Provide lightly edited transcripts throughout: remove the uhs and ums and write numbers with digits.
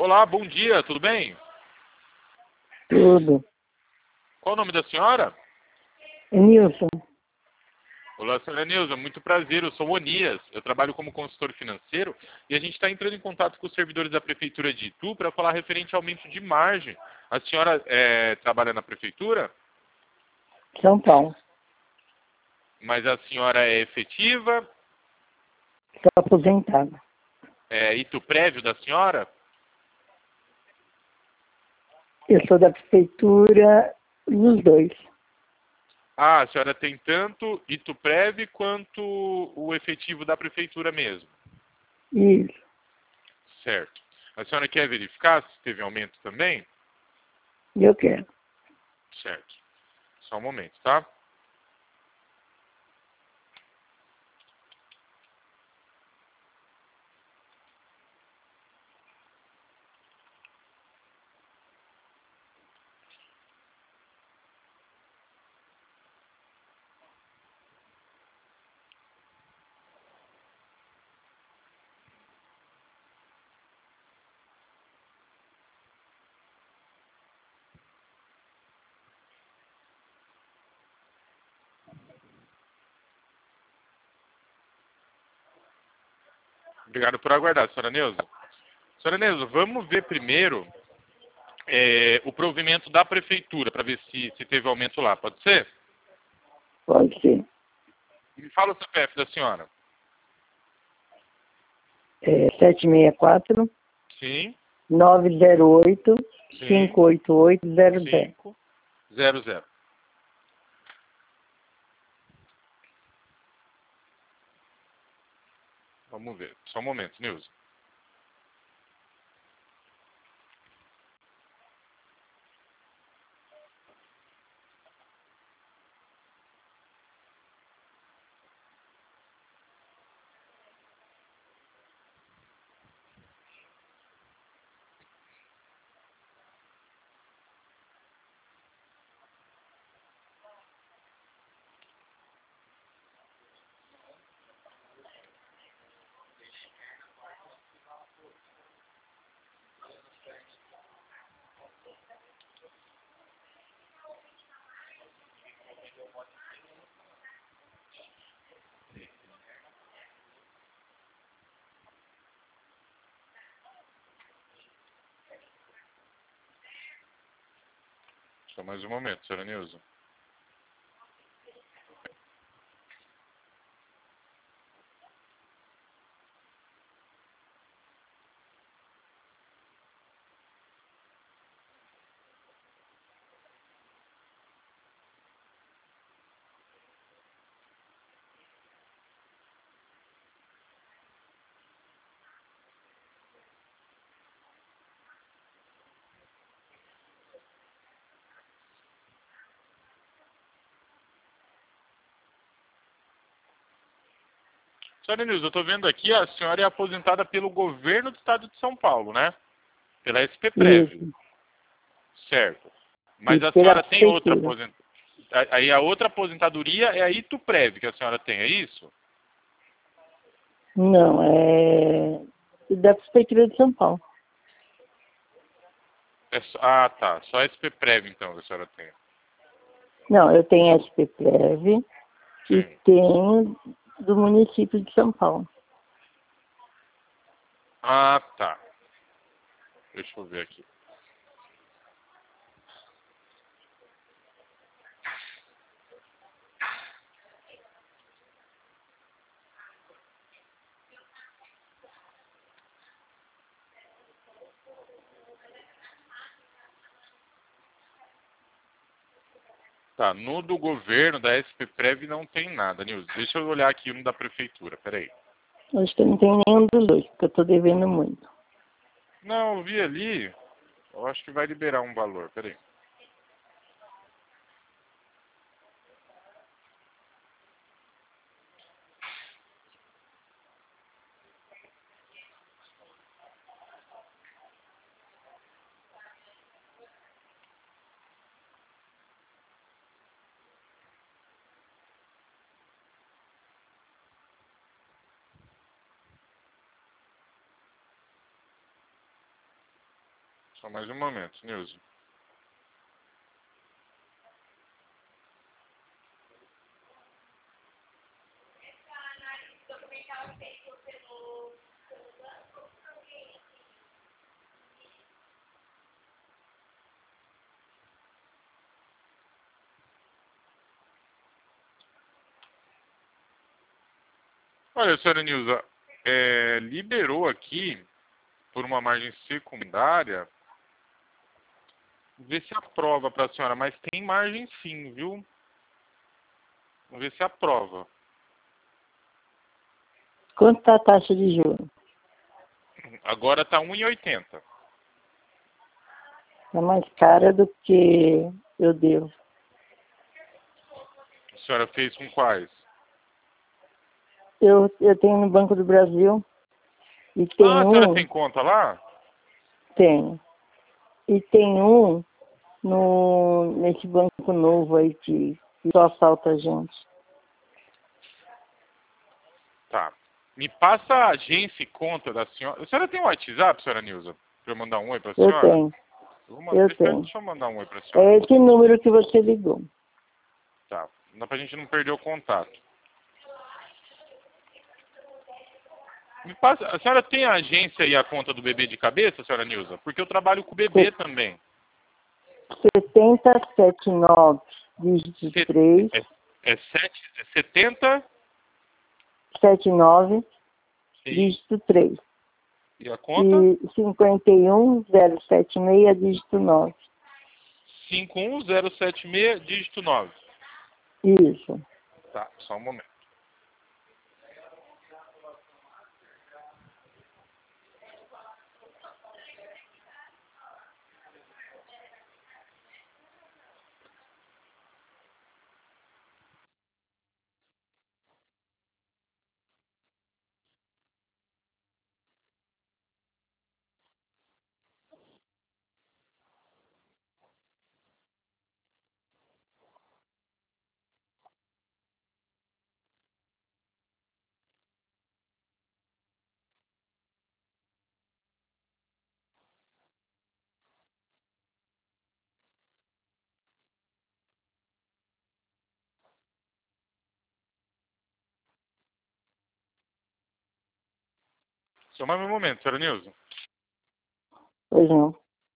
Olá, bom dia, tudo bem? Tudo. Qual o nome da senhora? Nilson, Olá, senhora Neuza, muito prazer, eu sou o Onias, eu trabalho como consultor financeiro e a gente está entrando em contato com os servidores da Prefeitura de Itu para falar referente ao aumento de margem. A senhora trabalha na Prefeitura, São Paulo. mas a senhora é efetiva? Estou aposentada. É Itu Prévio da senhora? Eu sou da prefeitura dos dois. Ah, a senhora tem tanto Ituprev quanto o efetivo da prefeitura mesmo. Isso. Certo. A senhora quer verificar se teve aumento também? Eu quero. Certo. Só um momento, tá? Obrigado por aguardar, senhora Neuza. Senhora Neuza, vamos ver primeiro o provimento da prefeitura, para ver se teve aumento lá. Pode ser? Pode ser. Me fala o CPF da senhora. 764 Sim, 908 sim, 588 00. 500. Vamos ver. Só um momento, Neuza. Só mais um momento, senhora Neuza. Senhora Neuza, eu estou vendo aqui, a senhora é aposentada pelo governo do estado de São Paulo, né? Pela SPPrev. Isso. Certo. E Mas a pela senhora tem outra prefeitura. aposentadoria. Aí a outra aposentadoria é a Ituprev que a senhora tem, é isso? Não, é da prefeitura de São Paulo. Ah, tá. Só a SPPrev, então, que a senhora tem. Não, eu tenho SPPrev e Sim. tenho do município de São Paulo. Ah, tá. Deixa eu ver aqui. Tá, no do governo, da SPPrev, não tem nada, Nilson. Deixa eu olhar aqui no da prefeitura, peraí. Acho que eu não tenho nenhum dos dois, porque eu estou devendo muito. Não, eu vi ali. Eu acho que vai liberar um valor, peraí. Só mais um momento, Nilza. Olha, senhora Nilza, liberou aqui, por uma margem secundária, ver se aprova para a senhora, mas tem margem sim, viu? Vamos ver se aprova. Quanto está a taxa de juros? Agora está 1,80. É mais cara do que eu devo. A senhora fez com quais? Eu tenho no Banco do Brasil e tem Ah, a senhora tem conta lá? tenho. E tem um nesse banco novo aí que só assalta a gente. Tá. Me passa a agência e conta da senhora. A senhora tem um WhatsApp, senhora Nilza? Para eu mandar um oi para a Eu senhora? tenho, eu tenho. Deixa eu mandar um oi para a senhora. É esse número que você ligou. Tá. Dá pra gente não perder o contato. Me passa, a senhora tem a agência e a conta do bebê de cabeça, senhora Nilza? Porque eu trabalho com o bebê também. 7079, dígito 3, É 70 79, sim. dígito 3. E a conta? E 51076, dígito 9. 51076, dígito 9. Isso. Tá, só um momento. Só mais um momento, senhora Nilza. Pois não.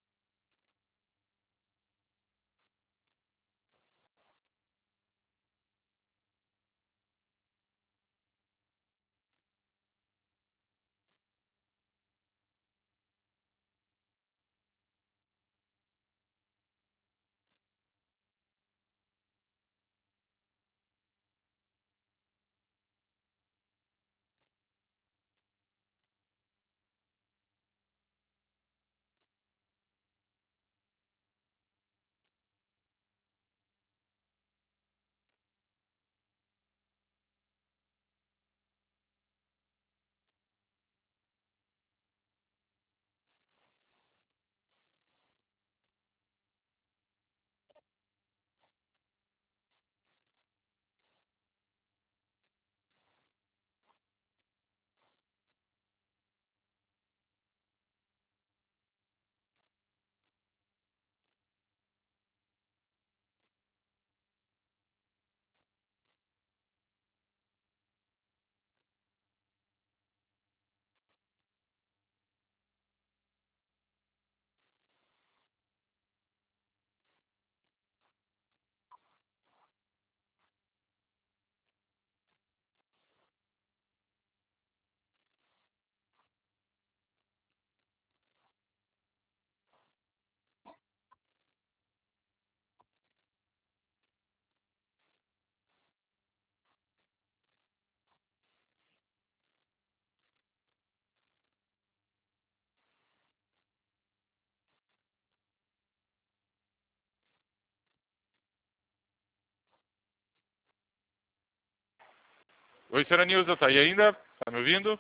Oi, senhora Nilza, tá aí ainda? Tá me ouvindo?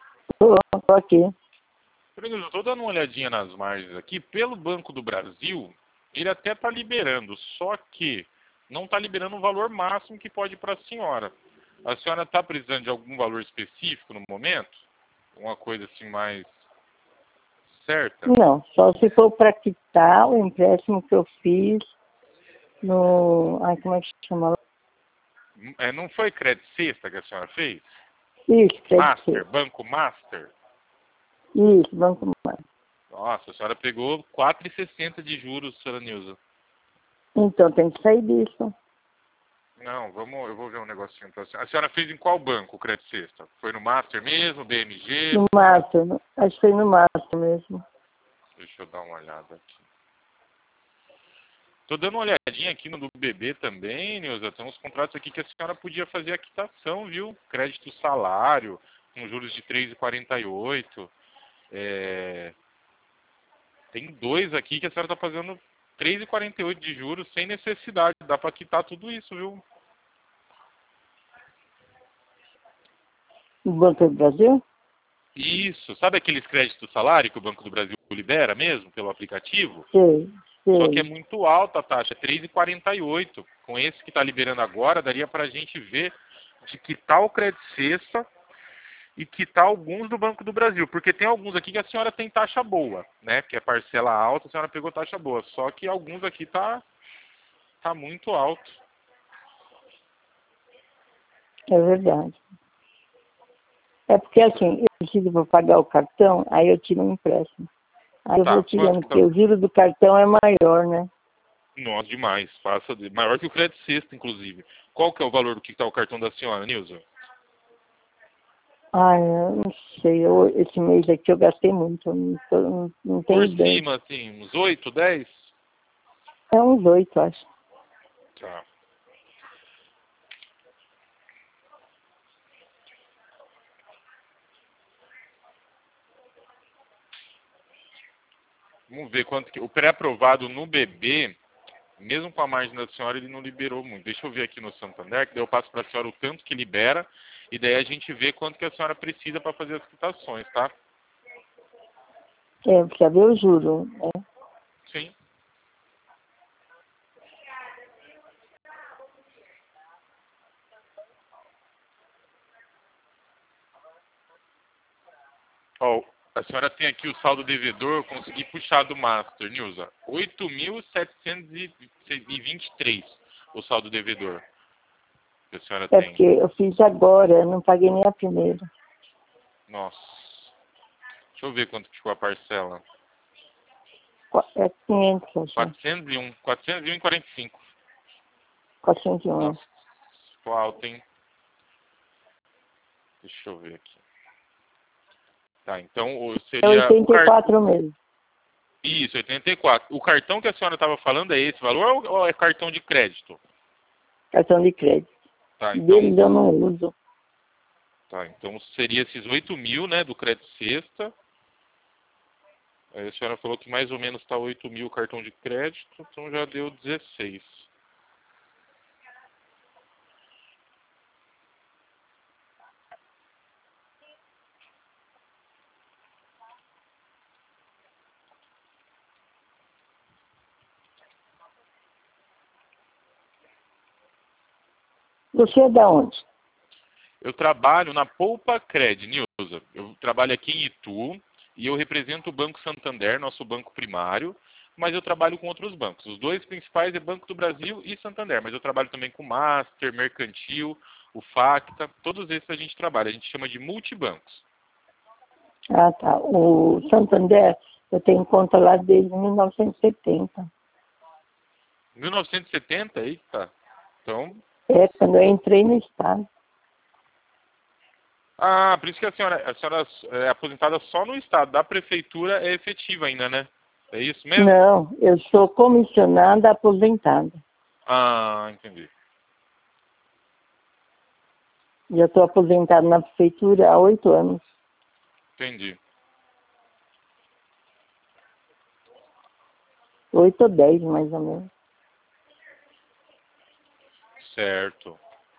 Tô aqui. Senhora Nilza, eu tô dando uma olhadinha nas margens aqui. Pelo Banco do Brasil, ele até tá liberando, só que não tá liberando o valor máximo que pode para a senhora. A senhora tá precisando de algum valor específico no momento? Uma coisa assim mais certa? Não, só se for para quitar o empréstimo que eu fiz no... Ai, como é que chama? Não foi Crédito Sexta que a senhora fez? Isso, Master, Banco Master? Isso, Banco Master. Nossa, a senhora pegou 4,60 de juros, senhora Nilza. Então tem que sair disso. Não, eu vou ver um negocinho pra senhora. A senhora fez em qual banco o Crédito Sexta? Foi no Master mesmo, BMG? No Master, acho que foi no Master mesmo. Deixa eu dar uma olhada aqui. Tô dando uma olhadinha aqui no do BB também, Nilza. Tem uns contratos aqui que a senhora podia fazer a quitação, viu? Crédito salário, com juros de 3,48. Tem dois aqui que a senhora tá pagando 3,48 de juros sem necessidade. Dá para quitar tudo isso, viu? No Banco do Brasil? Isso. Sabe aqueles créditos salário que o Banco do Brasil libera mesmo, pelo aplicativo? Sei, Só que é sei. muito alta a taxa, 3,48. Com esse que está liberando agora, daria para a gente ver de quitar o crédito sexta e quitar alguns do Banco do Brasil. Porque tem alguns aqui que a senhora tem taxa boa, né? Que é parcela alta, a senhora pegou taxa boa. Só que alguns aqui tá muito alto. É verdade. É porque assim, eu preciso para pagar o cartão, aí eu tiro um empréstimo. Aí eu vou Tá, quanto tirando, que tá? porque o giro do cartão é maior, né? Nossa, demais. Maior que o crédito sexta, inclusive. Qual que é o valor do que está o cartão da senhora, Nilza? Ai, eu não sei, esse mês aqui eu gastei muito, eu não tenho Por ideia. cima, assim, uns 8, 10? É uns 8, acho. Tá. Vamos ver quanto que... O pré-aprovado no BB, mesmo com a margem da senhora, ele não liberou muito. Deixa eu ver aqui no Santander, que daí eu passo para a senhora o tanto que libera, e daí a gente vê quanto que a senhora precisa para fazer as quitações, tá? É, precisa ver o juro, né? Sim. Ó, a senhora tem aqui o saldo devedor, eu consegui puxar do Master, Nilza. 8.723 o saldo devedor que a senhora É tem. porque eu fiz agora, eu não paguei nem a primeira. Nossa. Deixa eu ver quanto que ficou a parcela. É 500, acho. 401. 401,45. 401. Nossa, ficou alto, hein? Deixa eu ver aqui. Tá, então É seria o cartão. 84 mesmo. Isso, 84. O cartão que a senhora estava falando é esse valor ou é cartão de crédito? Cartão de crédito. Tá, Deles eu não uso. então seria esses 8 mil, né, do crédito sexta. Aí a senhora falou que mais ou menos está 8 mil o cartão de crédito, então já deu 16. Você é da onde? Eu trabalho na Poupa Cred, Nilza. Eu trabalho aqui em Itu e eu represento o Banco Santander, nosso banco primário, mas eu trabalho com outros bancos. Os dois principais é Banco do Brasil e Santander, mas eu trabalho também com Master, Mercantil, o Facta, todos esses a gente trabalha, a gente chama de multibancos. Ah, tá. O Santander, eu tenho conta lá desde 1970. 1970, eita. Então, É, quando eu entrei no Estado. por isso que a senhora é aposentada só no estado, da prefeitura é efetiva ainda, né? É isso mesmo? Não, eu sou comissionada aposentada. Ah, entendi. Já estou aposentada na prefeitura há 8 anos. Entendi. 8 ou 10, mais ou menos. Certo.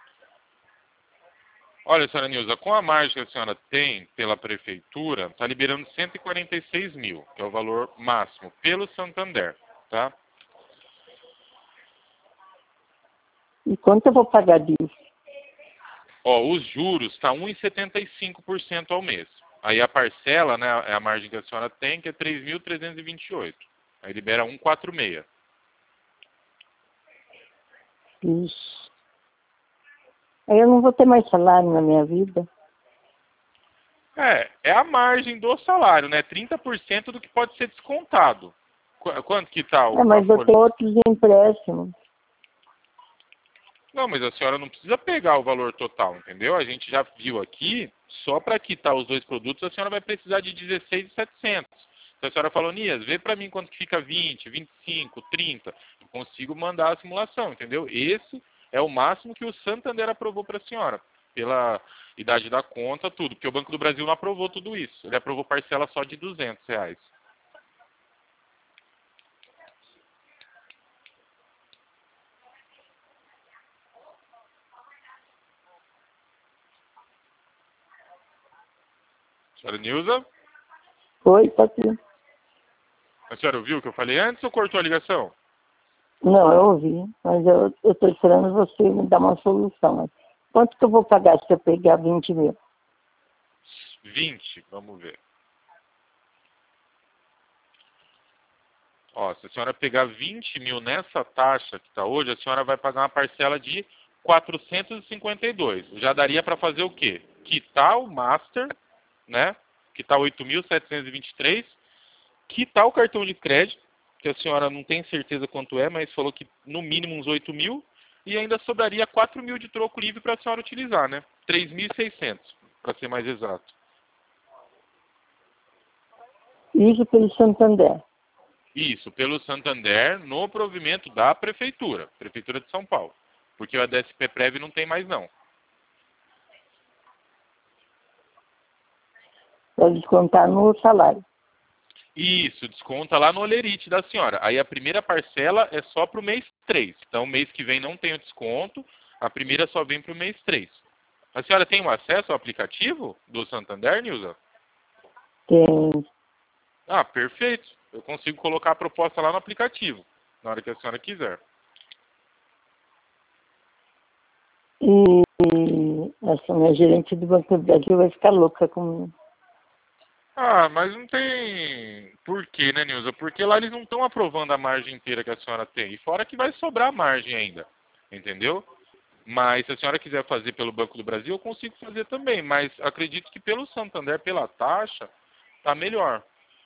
Olha, senhora Nilza, com a margem que a senhora tem pela prefeitura, está liberando 146 mil, que é o valor máximo, pelo Santander, tá? E quanto eu vou pagar disso? Ó, os juros está 1,75% ao mês. Aí a parcela, né, é a margem que a senhora tem, que é 3.328. Aí libera 146. Ixi. Aí eu não vou ter mais salário na minha vida. É a margem do salário, né? 30% do que pode ser descontado. Quanto que tá É, mas a eu folha? tenho outros empréstimos. Não, mas a senhora não precisa pegar o valor total, entendeu? A gente já viu aqui, só para quitar os dois produtos, a senhora vai precisar de 16.700. Se a senhora falou, Nias, vê para mim quanto que fica 20, 25, 30. Eu consigo mandar a simulação, entendeu? Esse é o máximo que o Santander aprovou para a senhora, pela idade da conta, tudo. Porque o Banco do Brasil não aprovou tudo isso. Ele aprovou parcela só de R$ 200. Senhora Nilza, Oi, tá aqui. a senhora ouviu o que eu falei antes ou cortou a ligação? Não, eu ouvi, mas eu estou esperando você me dar uma solução. Mas quanto que eu vou pagar se eu pegar 20 mil? 20, vamos ver. Ó, se a senhora pegar 20 mil nessa taxa que está hoje, a senhora vai pagar uma parcela de 452. Já daria para fazer o quê? Quitar o Master, né? Quitar 8.723, quitar o cartão de crédito, que a senhora não tem certeza quanto é, mas falou que no mínimo uns 8 mil, e ainda sobraria 4 mil de troco livre para a senhora utilizar, né? 3.600, para ser mais exato. Isso pelo Santander. Isso, pelo Santander, no provimento da Prefeitura de São Paulo. Porque o ADSP Prev não tem mais não. Para descontar no salário. Isso, desconta lá no Olerite da senhora. Aí a primeira parcela é só para o mês 3. Então o mês que vem não tem o desconto, a primeira só vem para o mês 3. A senhora tem um acesso ao aplicativo do Santander, Nilza? Tem. Ah, perfeito. Eu consigo colocar a proposta lá no aplicativo, na hora que a senhora quiser. E essa minha gerente do Banco do Brasil vai ficar louca comigo. Ah, mas não tem porquê, né, Nilza? Porque lá eles não estão aprovando a margem inteira que a senhora tem. E fora que vai sobrar margem ainda, entendeu? Mas se a senhora quiser fazer pelo Banco do Brasil, eu consigo fazer também. Mas acredito que pelo Santander, pela taxa, tá melhor.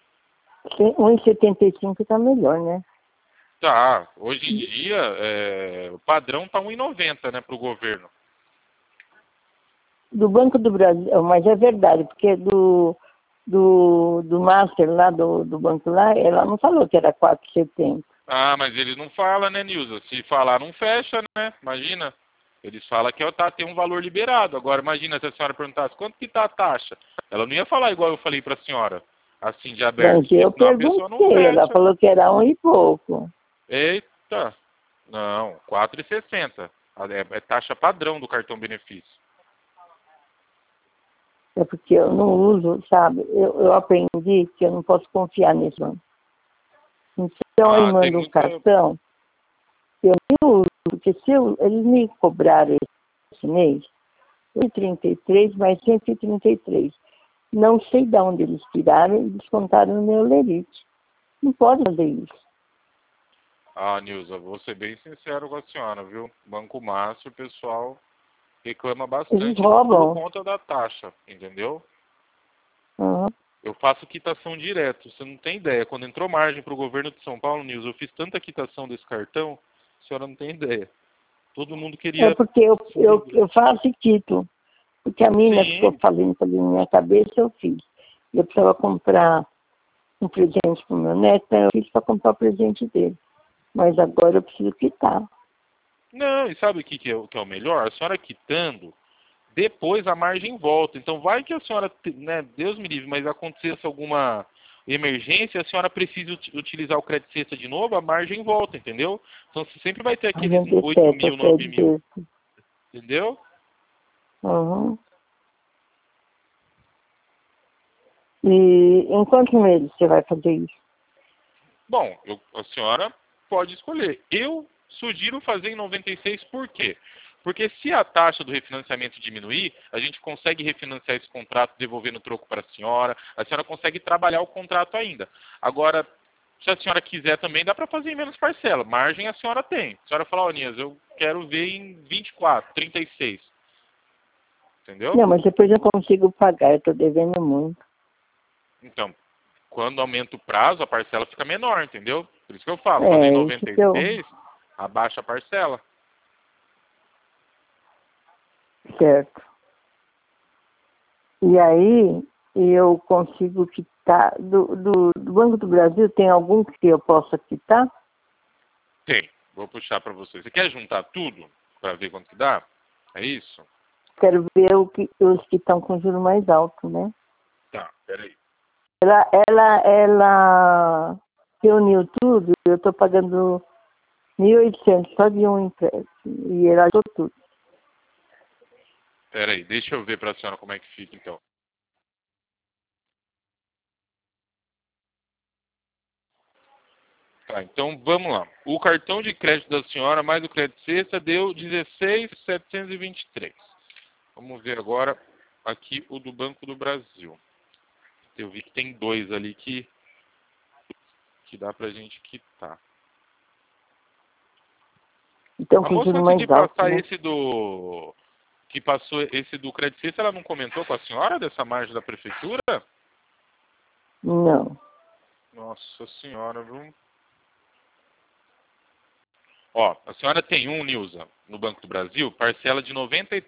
1,75 está melhor, né? Tá, hoje em dia, o padrão tá 1,90, né, pro governo. Do Banco do Brasil, mas é verdade, porque do Master lá, do banco lá, ela não falou que era 4,70. Ah, mas eles não falam, né, Nilza? Se falar, não fecha, né? Imagina. Eles falam que tem um valor liberado. Agora, imagina se a senhora perguntasse quanto que tá a taxa. Ela não ia falar igual eu falei para a senhora, assim, de aberto. Mas eu Senão a pessoa não perguntei, ela fecha. falou que era 1 e pouco. Eita. Não, 4,60. É taxa padrão do cartão benefício. É porque eu não uso, sabe? Eu aprendi que eu não posso confiar nesse banco. Então, ele Tem manda um muita... cartão, eu nem uso, porque se eles me cobrarem esse mês, 133 mais 133. Não sei de onde eles tiraram e descontaram no meu lerite. Não pode fazer isso. Ah, Nilza, vou ser bem sincero com a senhora, viu? Banco Márcio, o pessoal reclama Eles bastante por roubam. conta da taxa, entendeu? Uhum. Eu faço quitação direto, você não tem ideia. Quando entrou margem para o governo de São Paulo, Nilza, eu fiz tanta quitação desse cartão, a senhora não tem ideia. Todo mundo É queria... porque eu faço e quito. Porque a mina ficou Sim, falando ali na minha cabeça, eu fiz. Eu precisava comprar um presente para o meu neto, então eu fiz para comprar o presente dele. Mas agora eu preciso quitar. não, e sabe o que é o melhor? A senhora quitando, depois a margem volta. Então vai que a senhora, né, Deus me livre, mas acontecesse alguma emergência, a senhora precisa utilizar o crédito cesta de novo, a margem volta, entendeu? Então você sempre vai ter A aqueles gente 8 detesta mil, 9 mil, crédito. entendeu? Uhum. E em quantos meses você vai fazer isso? Bom, a senhora pode escolher. Eu sugiro fazer em 96, por quê? Porque se a taxa do refinanciamento diminuir, a gente consegue refinanciar esse contrato devolvendo o troco para a senhora consegue trabalhar o contrato ainda. Agora, se a senhora quiser também, dá para fazer em menos parcela. Margem a senhora tem. A senhora fala, ó, Nias, eu quero ver em 24, 36. Entendeu? Não, mas depois eu consigo pagar, eu estou devendo muito. Então, quando aumenta o prazo, a parcela fica menor, entendeu? Por isso que eu falo, quando é em É, isso que eu. 96, abaixa a parcela. Certo. E aí eu consigo quitar. Do Banco do Brasil, tem algum que eu possa quitar? Tem. Vou puxar para você. Você quer juntar tudo para ver quanto que dá? É isso? Quero ver os que estão com juros mais altos, né? Tá, peraí. Ela reuniu tudo, eu estou pagando 1.800 só de um empréstimo. E ela ajudou tudo. Peraí, deixa eu ver para a senhora como é que fica então. Tá, então vamos lá. O cartão de crédito da senhora mais o crédito sexta deu 16.723. Vamos ver agora aqui o do Banco do Brasil. Eu vi que tem dois ali que dá pra gente quitar. Então, A com moça juros antes mais de altos, passar né? esse do que passou esse do crédito sexta, ela não comentou com a senhora dessa margem da prefeitura? Não. Nossa senhora, viu? Ó, a senhora tem um, Nilza, no Banco do Brasil, parcela de R$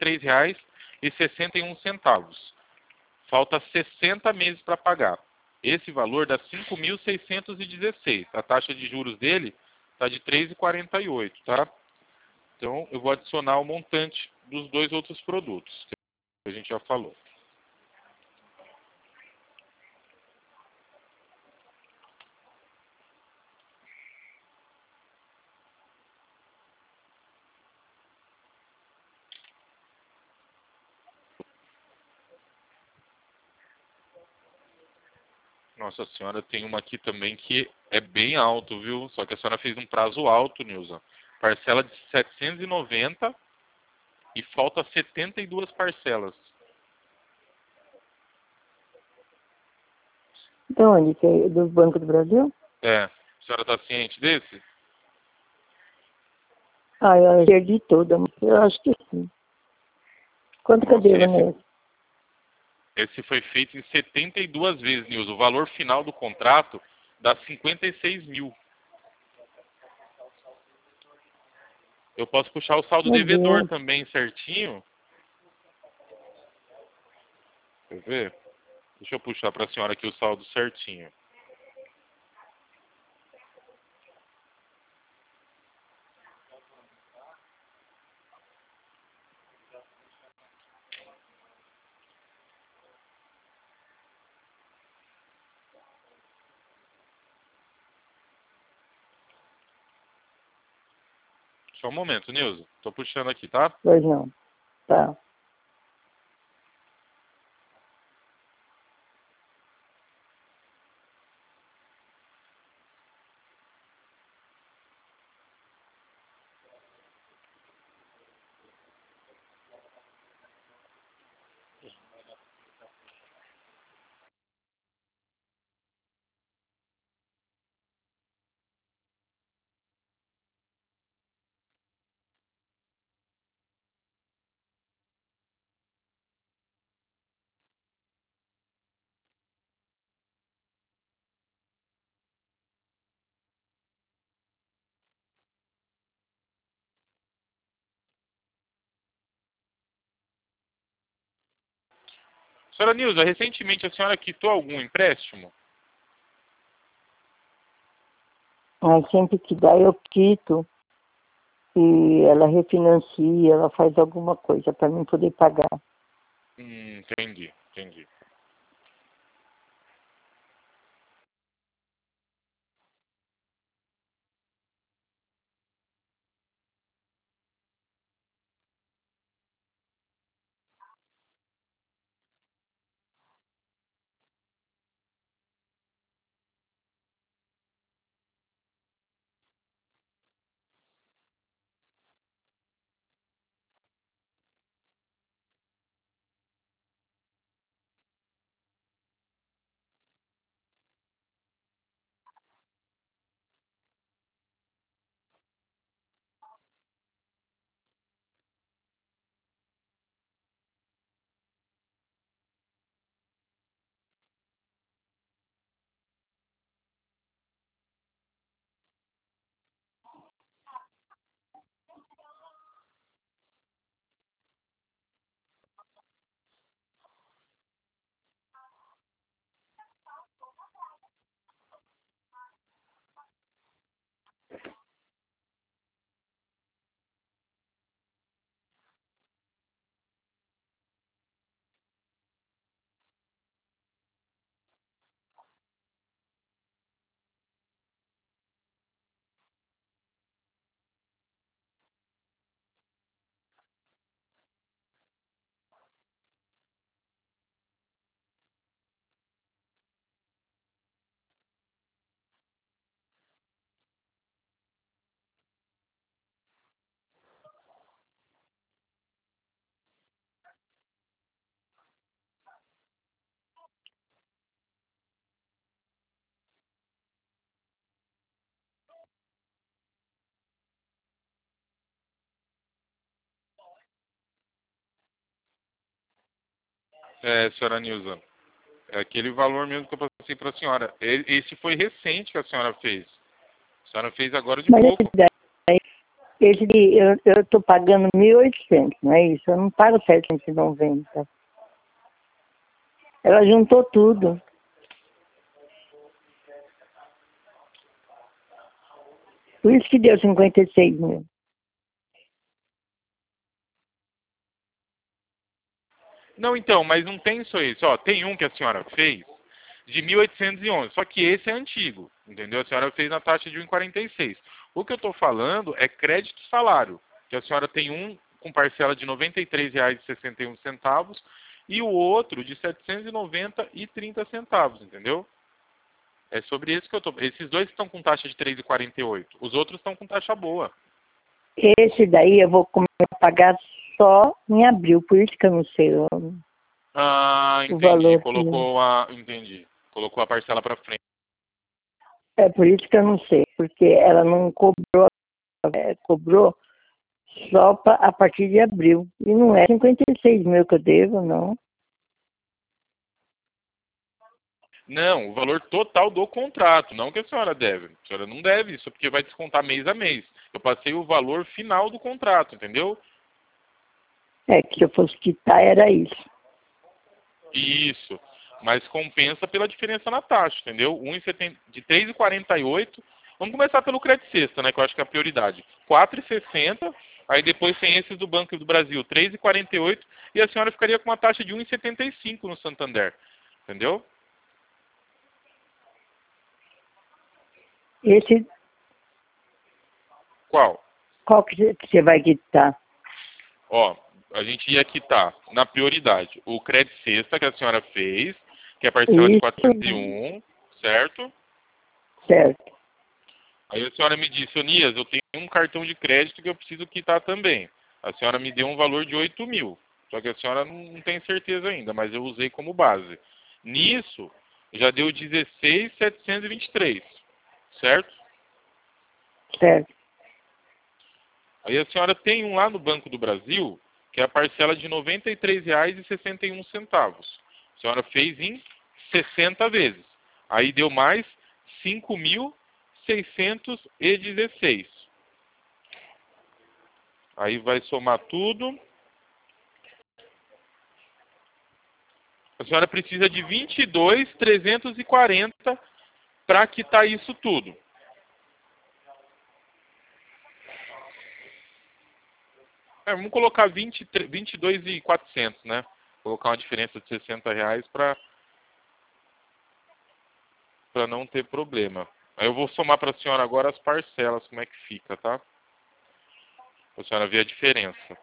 93,61. Falta 60 meses para pagar. Esse valor dá 5.616. A taxa de juros dele está de 3,48, tá? Então, eu vou adicionar o montante dos dois outros produtos, que a gente já falou. Nossa senhora, tem uma aqui também que é bem alto, viu? Só que a senhora fez um prazo alto, Nilza. Parcela de 790 e falta 72 parcelas. De onde? Que é do Banco do Brasil? É, a senhora está ciente desse? Ah, eu perdi toda, mas eu acho que sim. Quanto que eu Nossa, devo esse, nesse? esse foi feito em 72 vezes, Nilza. O valor final do contrato dá 56 mil. Eu posso puxar o saldo Meu devedor Deus. também certinho. Quer ver? Deixa eu puxar para a senhora aqui o saldo certinho. Só um momento, Nilza. Tô puxando aqui, tá? Pois não. Tá. Senhora Nilza, recentemente a senhora quitou algum empréstimo? Aí sempre que dá eu quito e ela refinancia, ela faz alguma coisa para mim poder pagar. Entendi, entendi. Senhora Nilza, é aquele valor mesmo que eu passei para a senhora. Esse foi recente que a senhora fez. A senhora fez agora de Mas pouco. eu estou pagando 1.800, não é isso? Eu não pago 790. Ela juntou tudo. Por isso que deu 56 mil. Não, então, mas não tem só isso. Ó, tem um que a senhora fez de 1.811, só que esse é antigo, entendeu? A senhora fez na taxa de 1,46. O que eu estou falando é crédito salário, que a senhora tem um com parcela de R$ 93,61 e o outro de R$ 790,30, entendeu? É sobre isso que eu estou. Esses dois estão com taxa de 3,48. Os outros estão com taxa boa. Esse daí eu vou começar a pagar só em abril, por isso que eu não sei Ah, o entendi. valor. Entendi. Colocou a parcela para frente. É por isso que eu não sei, porque ela não cobrou, cobrou só a partir de abril. E não é 56 mil que eu devo, não. Não, o valor total do contrato, não que a senhora deve. A senhora não deve isso, porque vai descontar mês a mês. Eu passei o valor final do contrato, entendeu? É que se eu fosse quitar era isso. Isso. Mas compensa pela diferença na taxa, entendeu? 1,70 de 3,48. Vamos começar pelo crédito sexta, né? Que eu acho que é a prioridade. 4,60. Aí depois tem esses do Banco do Brasil, 3,48. E a senhora ficaria com uma taxa de 1,75 no Santander. Entendeu? Esse, Qual? qual que você vai quitar? Ó, a gente ia quitar na prioridade o crédito sexta que a senhora fez, que é a parcela de Isso, 401, certo? certo. Aí a senhora me disse, Onias, eu tenho um cartão de crédito que eu preciso quitar também. A senhora me deu um valor de 8 mil. Só que a senhora não tem certeza ainda, mas eu usei como base. Nisso, já deu 16.723, certo? Certo, Aí a senhora tem um lá no Banco do Brasil, que é a parcela de R$ 93,61. A senhora fez em 60 vezes. Aí deu mais 5.616. Aí vai somar tudo. A senhora precisa de 22.340 para quitar isso tudo. Vamos colocar 22.400, né? Colocar uma diferença de R$ 60 para não ter problema. Aí eu vou somar para a senhora agora as parcelas, como é que fica, tá? Para a senhora ver a diferença.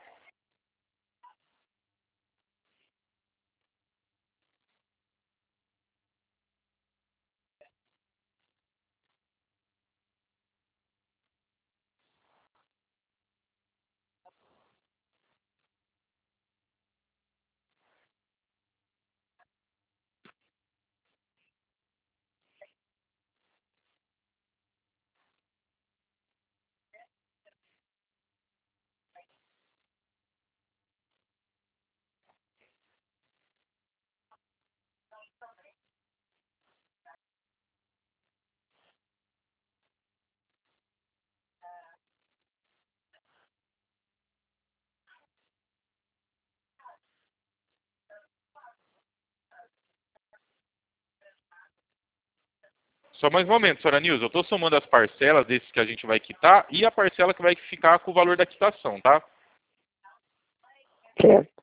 Só mais um momento, senhora Nilza. Eu estou somando as parcelas desses que a gente vai quitar e a parcela que vai ficar com o valor da quitação, tá? certo.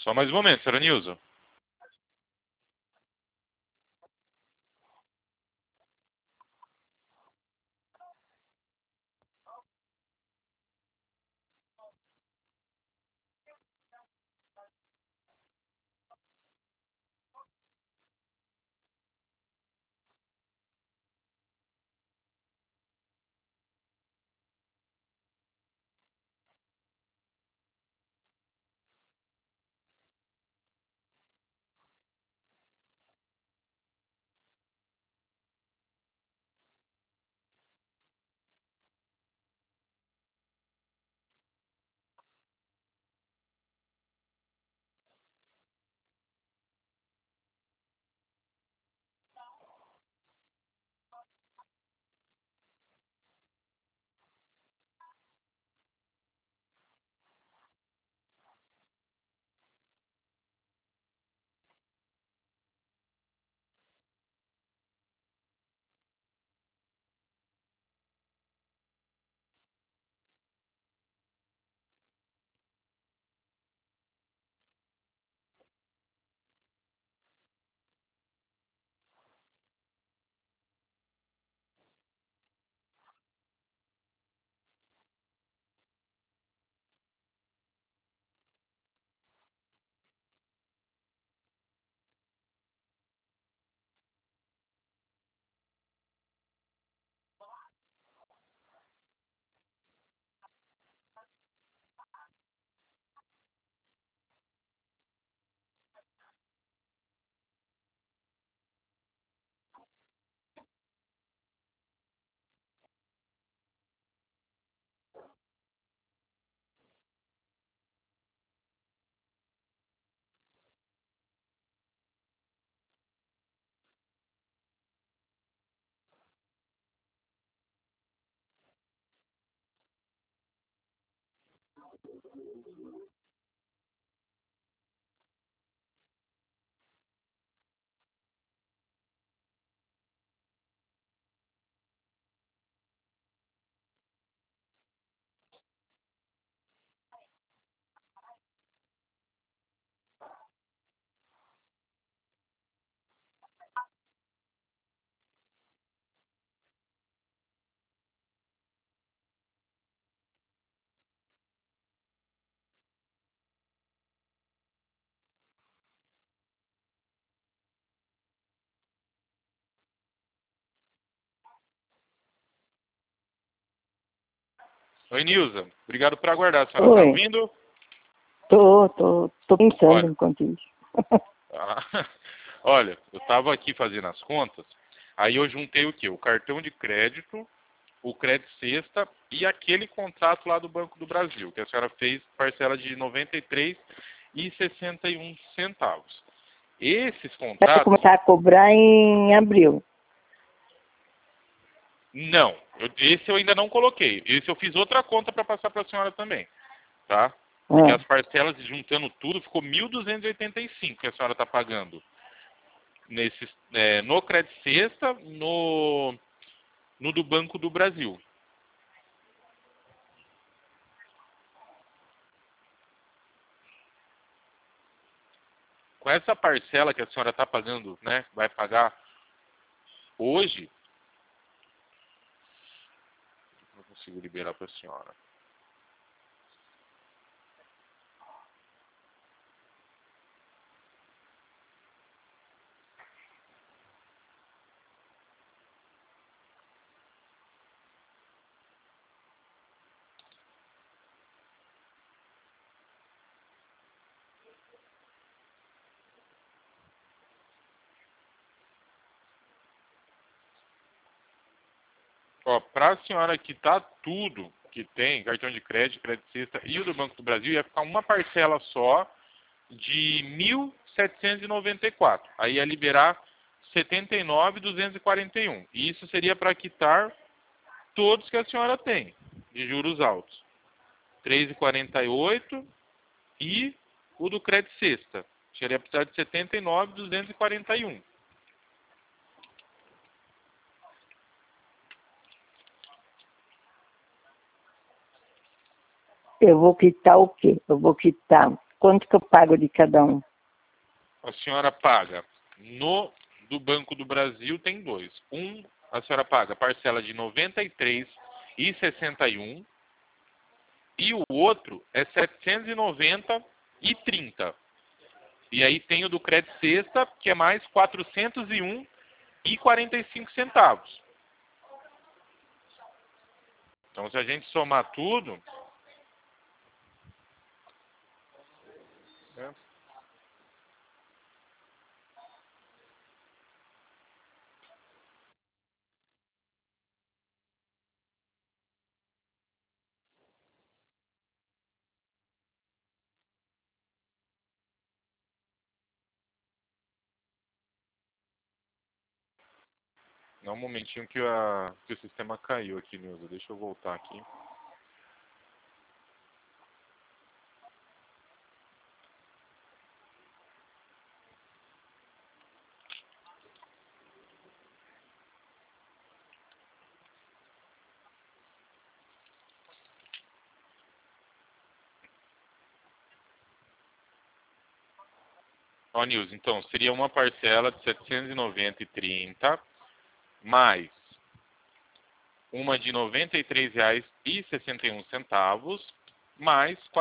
Só mais um momento, senhora Nilza. Oi, Nilza. Obrigado por aguardar. A senhora está Oi, ouvindo? tô pensando Olha, enquanto isso. olha, eu estava aqui fazendo as contas, aí eu juntei o quê? O cartão de crédito, o crédito sexta e aquele contrato lá do Banco do Brasil, que a senhora fez parcela de R$ 93,61. Esses Vai contratos, começar a cobrar em abril. não. Esse eu ainda não coloquei. Esse eu fiz outra conta para passar para a senhora também, tá? Porque Ah, as parcelas, juntando tudo, ficou 1.285 que a senhora está pagando. No Crédito Sexta, no do Banco do Brasil. Com essa parcela que a senhora está pagando, né, vai pagar hoje, não consigo liberar para a senhora. Ó, para a senhora quitar tudo que tem, cartão de crédito, crédito sexta e o do Banco do Brasil, ia ficar uma parcela só de 1.794. Aí ia liberar 79.241. E isso seria para quitar todos que a senhora tem, de juros altos. 3,48 e o do crédito sexta. Seria precisar de 79.241. eu vou quitar o quê? Eu vou quitar Quanto que eu pago de cada um? A senhora paga do Banco do Brasil tem dois. A senhora paga parcela de R$ 93,61 e o outro é R$ 790,30. E aí tem o do Crédito Sexta, que é mais R$ 401,45. Então, se a gente somar tudo, né? Dá um momentinho que o sistema caiu aqui, Nilza. Deixa eu voltar aqui. Ó, Nilza, então, seria uma parcela de R$ 790,30, mais uma de R$ 93,61, mais R$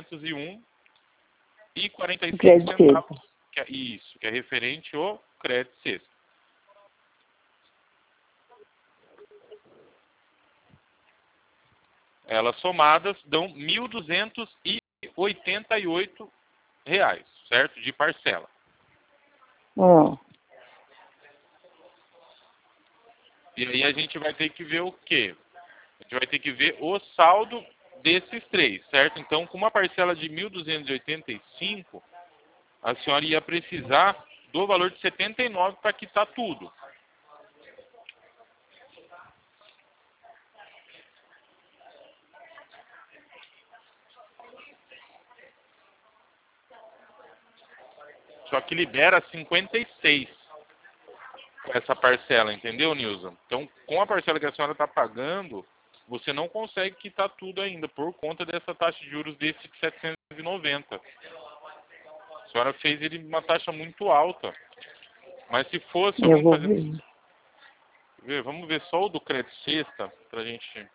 401,45, que é referente ao Crédito Sexta. Elas somadas dão R$ 1.288, certo? De parcela. E aí a gente vai ter que ver o quê? A gente vai ter que ver o saldo desses três, certo? Então, com uma parcela de 1.285, a senhora ia precisar do valor de 79 para quitar tudo. Só que libera 56 com essa parcela, entendeu, Nilza? Então, com a parcela que a senhora está pagando, você não consegue quitar tudo ainda, por conta dessa taxa de juros desse de 790. A senhora fez ele uma taxa muito alta. Mas se fosse, vamos ver só o do Crédito Sexta, pra gente...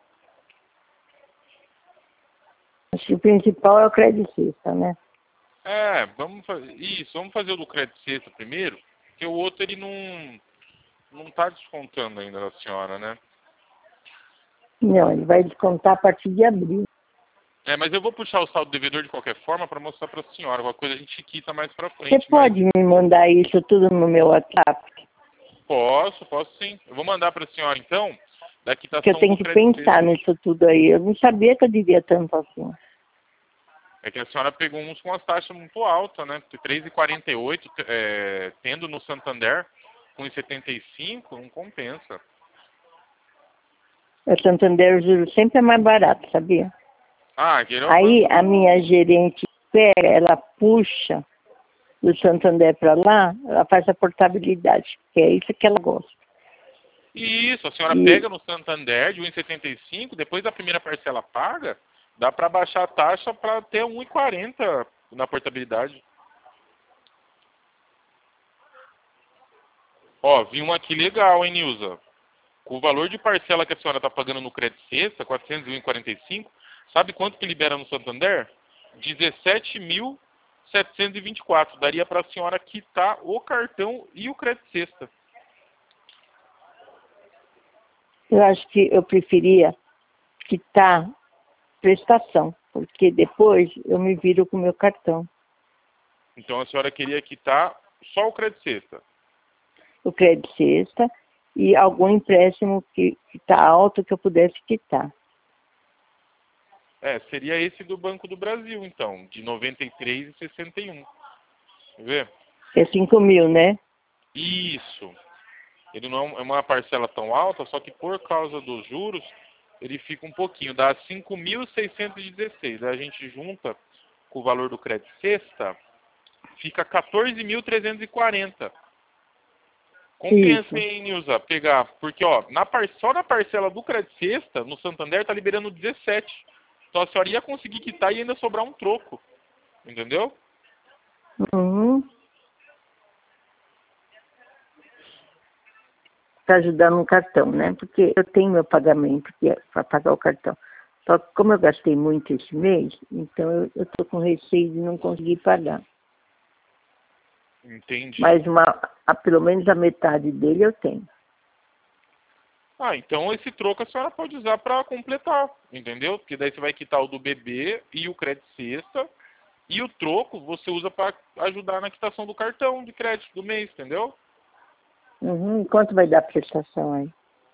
Acho que o principal é o Crédito Sexta, né? Vamos fazer o do Crédito Sexta primeiro, porque o outro ele não está descontando ainda da senhora, né? Não, ele vai descontar a partir de abril. Mas eu vou puxar o saldo devedor de qualquer forma para mostrar para a senhora. Qualquer coisa a gente quita mais para frente. Você pode me mandar isso tudo no meu WhatsApp? Posso sim. Eu vou mandar para a senhora então, da quitação que eu tenho que pensar nisso tudo aí. Eu não sabia que eu devia tanto assim. É que a senhora pegou uns com as taxas muito altas, né? 3,48, tendo no Santander, com 1,75, não compensa. O Santander, o juro sempre é mais barato, sabia? Aí a minha gerente pega, ela puxa do Santander para lá, ela faz a portabilidade, que é isso que ela gosta. Isso, a senhora pega no Santander de 1,75, depois da primeira parcela paga, dá para baixar a taxa para ter 1,40 na portabilidade. Ó, vi um aqui legal, hein, Nilza? Com o valor de parcela que a senhora está pagando no Crédito Sexta, 401,45, sabe quanto que libera no Santander? 17.724. Daria para a senhora quitar o cartão e o Crédito Sexta. Eu acho que eu preferia quitar prestação, porque depois eu me viro com o meu cartão. Então a senhora queria quitar só o Crédito Sexta? O Crédito Sexta e algum empréstimo que está alto que eu pudesse quitar. Seria esse do Banco do Brasil, então, de 93,61. Quer ver? É 5.000, né? Isso. Ele não é uma parcela tão alta, só que por causa dos juros, ele fica um pouquinho. Dá 5.616. Daí a gente junta com o valor do Crédito Sexta, fica 14.340. Compensa, hein, Nilza, pegar. Porque, ó, só na parcela do Crédito Sexta, no Santander, tá liberando 17. Então a senhora ia conseguir quitar e ainda sobrar um troco. Entendeu? Uhum. Para ajudar no cartão, né? Porque eu tenho meu pagamento que é para pagar o cartão. Só que como eu gastei muito esse mês, então eu estou com receio de não conseguir pagar. Entendi. Mas pelo menos a metade dele eu tenho. Ah, então esse troco a senhora pode usar para completar, entendeu? Porque daí você vai quitar o do bebê e o crédito sexta, e o troco você usa para ajudar na quitação do cartão de crédito do mês, entendeu? Uhum. Quanto vai dar a prestação aí?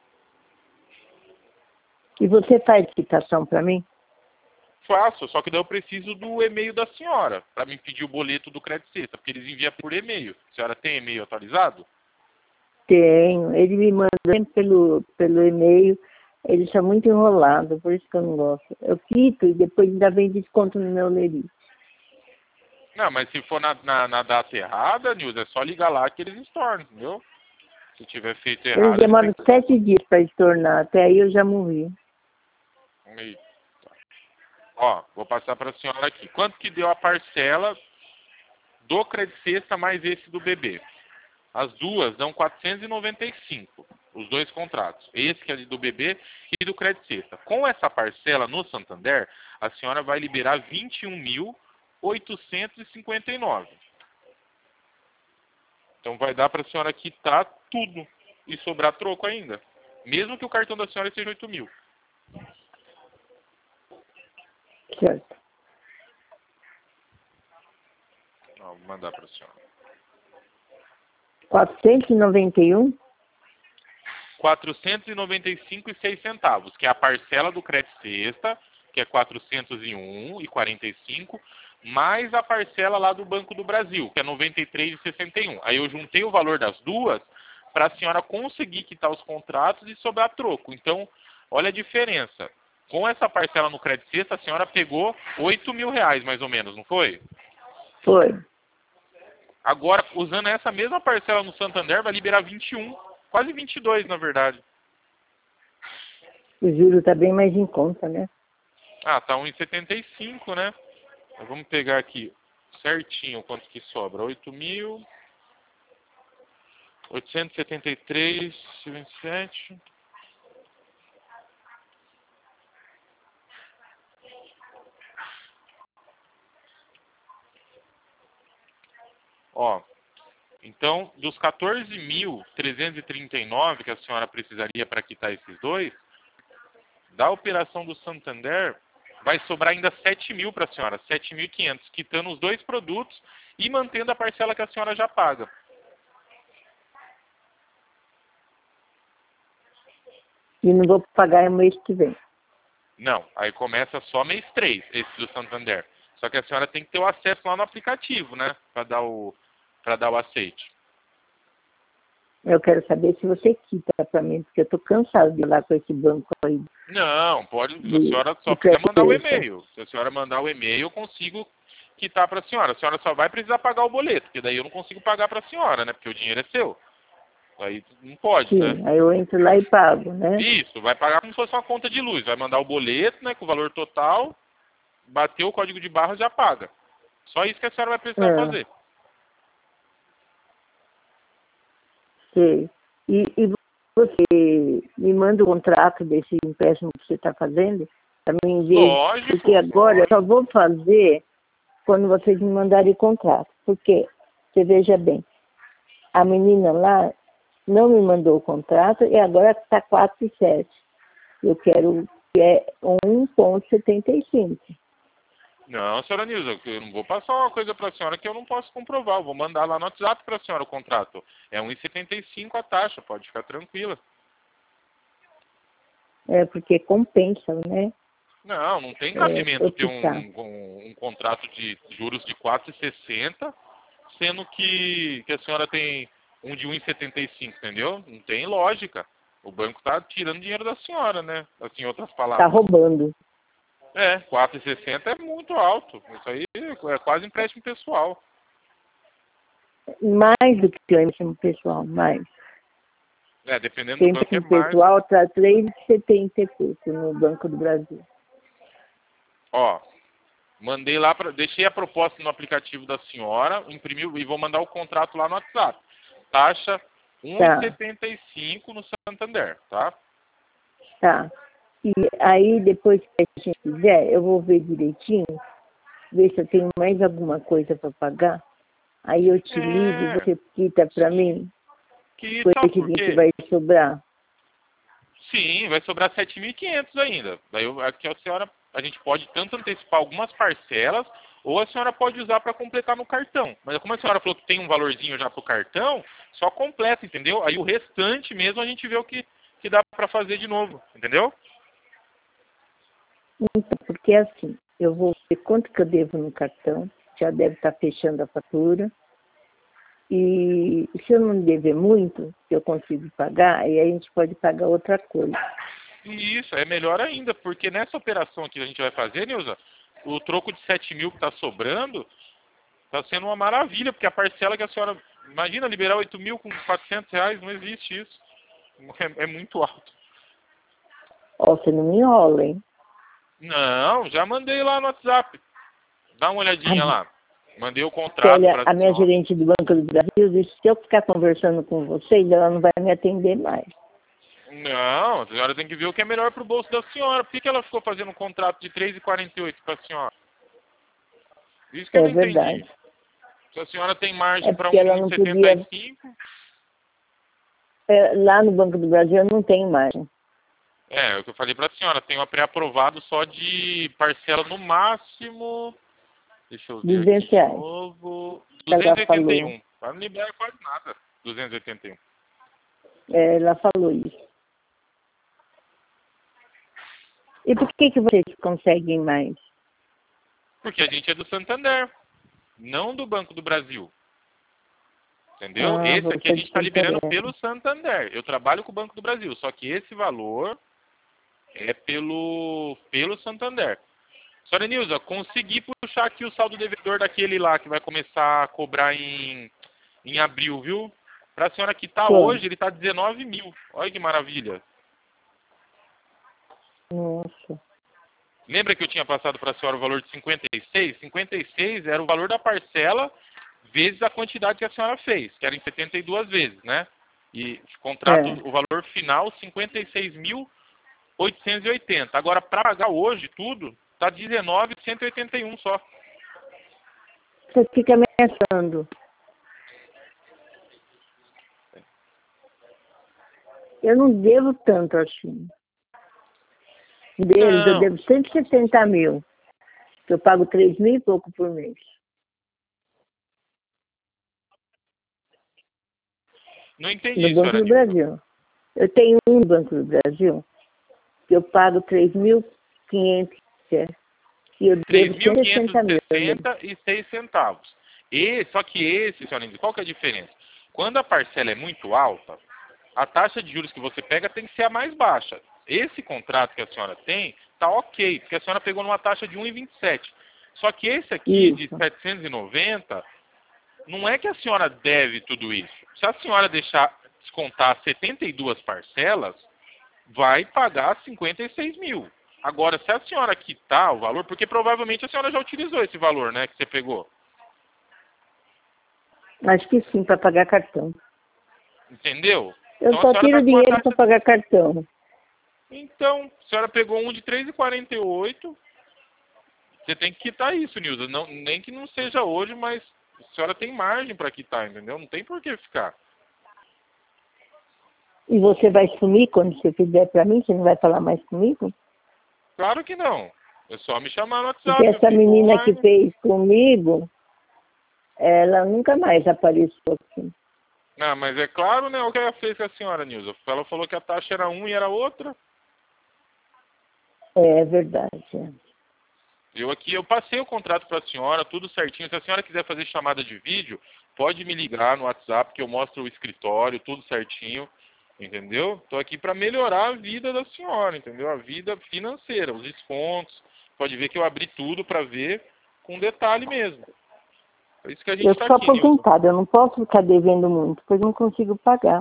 E você faz quitação para mim? Faço, só que daí eu preciso do e-mail da senhora para me pedir o boleto do crédito sexta, porque eles enviam por e-mail. A senhora tem e-mail atualizado? Tenho. Ele me manda sempre pelo e-mail. Eles são muito enrolados, por isso que eu não gosto. Eu quito e depois ainda vem desconto no meu Leri. Não, mas se for na data errada, Nilza, é só ligar lá que eles estornam, entendeu? Se tiver feito Eles errado, eles têm demoram que... 7 dias para estornar. Até aí eu já morri. Eita. Ó, vou passar para a senhora aqui. Quanto que deu a parcela do crédito sexta mais esse do bebê? As duas dão 495, os dois contratos. Esse que é do bebê e do crédito sexta. Com essa parcela no Santander, a senhora vai liberar 21.859. Então vai dar para a senhora quitar tudo e sobrar troco ainda. Mesmo que o cartão da senhora seja 8 mil. Certo. Ó, vou mandar para a senhora. 491? 495,06 centavos, que é a parcela do crédito sexta, que é 401,45, mais a parcela lá do Banco do Brasil, que é 93,61. Aí eu juntei o valor das duas para a senhora conseguir quitar os contratos e sobrar troco. Então, olha a diferença. Com essa parcela no crédito sexta, a senhora pegou 8 mil reais, mais ou menos, não foi? Foi. Agora, usando essa mesma parcela no Santander, vai liberar 21, quase 22, na verdade. O juro está bem mais em conta, né? Ah, tá 1,75, né? Mas vamos pegar aqui certinho quanto que sobra. 8.873,27. Ó, então, dos 14.339 que a senhora precisaria para quitar esses dois, da operação do Santander, vai sobrar ainda 7 mil para a senhora, 7.500, quitando os dois produtos e mantendo a parcela que a senhora já paga. E não vou pagar no mês que vem. Não, aí começa só mês 3, esse do Santander. Só que a senhora tem que ter o acesso lá no aplicativo, né? Para dar o aceite. Eu quero saber se você quita para mim, porque eu estou cansado de ir lá com esse banco aí. Não, pode. A senhora só De precisa mandar o crédito. e-mail. Se a senhora mandar o e-mail, eu consigo quitar para a senhora. A senhora só vai precisar pagar o boleto, porque daí eu não consigo pagar para a senhora, né? Porque o dinheiro é seu. Aí não pode, né? Sim, aí eu entro lá e pago, né? Isso, vai pagar como se fosse uma conta de luz. Vai mandar o boleto, né? Com o valor total, bateu o código de barra, já paga. Só isso que a senhora vai precisar É, fazer. sei. E você me manda o contrato desse empréstimo que você está fazendo para mim ver, Lógico, porque agora eu só vou fazer quando vocês me mandarem o contrato. Porque, você veja bem, a menina lá não me mandou o contrato e agora está 4,7. Eu quero que é 1,75. Não, senhora Nilza, eu não vou passar uma coisa para a senhora que eu não posso comprovar. Eu vou mandar lá no WhatsApp para a senhora o contrato. É 1,75 a taxa, pode ficar tranquila. É, porque compensa, né? Não, não tem É, cabimento eu ter quitar. um contrato de juros de 4,60, sendo que a senhora tem um de 1,75, entendeu? Não tem lógica. O banco está tirando dinheiro da senhora, né? Assim, em outras Tá palavras. roubando. 4,60 é muito alto. Isso aí é quase empréstimo pessoal. Mais do que o empréstimo pessoal, mais. Dependendo O do banco é empréstimo mais. pessoal está 3,70 e pouco no Banco do Brasil. Ó, Mandei lá, deixei a proposta no aplicativo da senhora, imprimiu e vou mandar o contrato lá no WhatsApp. Taxa Tá, 1,75 no Santander, tá? tá. E aí, depois que a gente fizer, eu vou ver direitinho, ver se eu tenho mais alguma coisa para pagar. Aí eu te ligo, É, você quita para mim, que sabe coisa por que quê? vai sobrar. Sim, vai sobrar 7.500 ainda. Daí aqui a senhora, a gente pode tanto antecipar algumas parcelas, ou a senhora pode usar para completar no cartão. Mas como a senhora falou que tem um valorzinho já pro cartão, só completa, entendeu? Aí o restante mesmo a gente vê o que dá para fazer de novo, entendeu? Então, porque assim, eu vou ver quanto que eu devo no cartão, já deve estar fechando a fatura. E se eu não dever muito, se eu consigo pagar, aí a gente pode pagar outra coisa. E isso, é melhor ainda, porque nessa operação que a gente vai fazer, Nilza, o troco de 7.000 que está sobrando, está sendo uma maravilha, porque a parcela que a senhora, imagina, liberar 8.000 com R$ 400, não existe isso. É muito alto. Ó, você não me enrola, hein? Não, já mandei lá no WhatsApp. Dá uma olhadinha lá. Mandei o contrato Célia, para a a minha senhora. gerente do Banco do Brasil disse que se eu ficar conversando com vocês, ela não vai me atender mais. Não, a senhora tem que ver o que é melhor para o bolso da senhora. Por que ela ficou fazendo um contrato de 3,48 para a senhora? Isso que eu É não entendi. verdade. Se a senhora tem margem É para porque um ela não podia. 1,75, Lá no Banco do Brasil eu não tenho margem. é o que eu falei para a senhora. Tem um pré-aprovado só de parcela no máximo. Deixa eu ver aqui de R$ 200. novo. Ela falou. 281. Não libera quase nada. 281. Ela falou isso. E por que vocês conseguem mais? Porque a gente é do Santander, não do Banco do Brasil. Entendeu? Ah, Esse aqui você a é gente de está liberando Santander. pelo Santander. Eu trabalho com o Banco do Brasil, só que esse valor é pelo Santander. Senhora Nilza, consegui puxar aqui o saldo devedor daquele lá que vai começar a cobrar em abril, viu? Para a senhora que está Quanto? hoje, ele está 19.000. Olha que maravilha. Nossa. Lembra que eu tinha passado para a senhora o valor de 56? 56 era o valor da parcela vezes a quantidade que a senhora fez, que era em 72 vezes, né? E contrato, É. o valor final, 56.880. Agora, para pagar hoje tudo, está 19.181 só. Você fica ameaçando. Eu não devo tanto assim. Deles, eu Não, devo 170 mil. Que eu pago 3 mil e pouco por mês. não No entendi, Banco senhora do Nilza. Brasil. Eu tenho um no Banco do Brasil que eu pago 3.500, e eu devo 160 mil. 3.566 centavos. Só que esse, senhora Nilza, qual que é a diferença? Quando a parcela é muito alta, a taxa de juros que você pega tem que ser a mais baixa. Esse contrato que a senhora tem, tá ok, porque a senhora pegou numa taxa de 1,27. Só que esse aqui, de Isso. 790, não é que a senhora deve tudo isso. Se a senhora deixar descontar 72 parcelas, vai pagar 56.000. Agora, se a senhora quitar o valor, porque provavelmente a senhora já utilizou esse valor, né, que você pegou. Acho que sim, para pagar cartão. Entendeu? Eu Então a só senhora vai tiro com uma dinheiro para taxa. pagar cartão. Então, a senhora pegou um de 3,48. Você tem que quitar isso, Nilza. Não, nem que não seja hoje, mas a senhora tem margem para quitar, entendeu? Não tem por que ficar. E você vai sumir quando você fizer para mim? Você não vai falar mais comigo? Claro que não. É só me chamar no Porque WhatsApp, eu essa fico menina que online. fez comigo, ela nunca mais apareceu aqui. Ah, mas é claro, né? O que ela fez com a senhora, Nilza? Ela falou que a taxa era um e era outra. É verdade. Eu passei o contrato para a senhora, tudo certinho. Se a senhora quiser fazer chamada de vídeo, pode me ligar no WhatsApp que eu mostro o escritório, tudo certinho, entendeu? Estou aqui para melhorar a vida da senhora, entendeu? A vida financeira, os descontos. Pode ver que eu abri tudo para ver com detalhe mesmo. É isso que a gente Eu está sou aqui, Nilson. aposentada, eu não posso ficar devendo muito, pois eu não consigo pagar.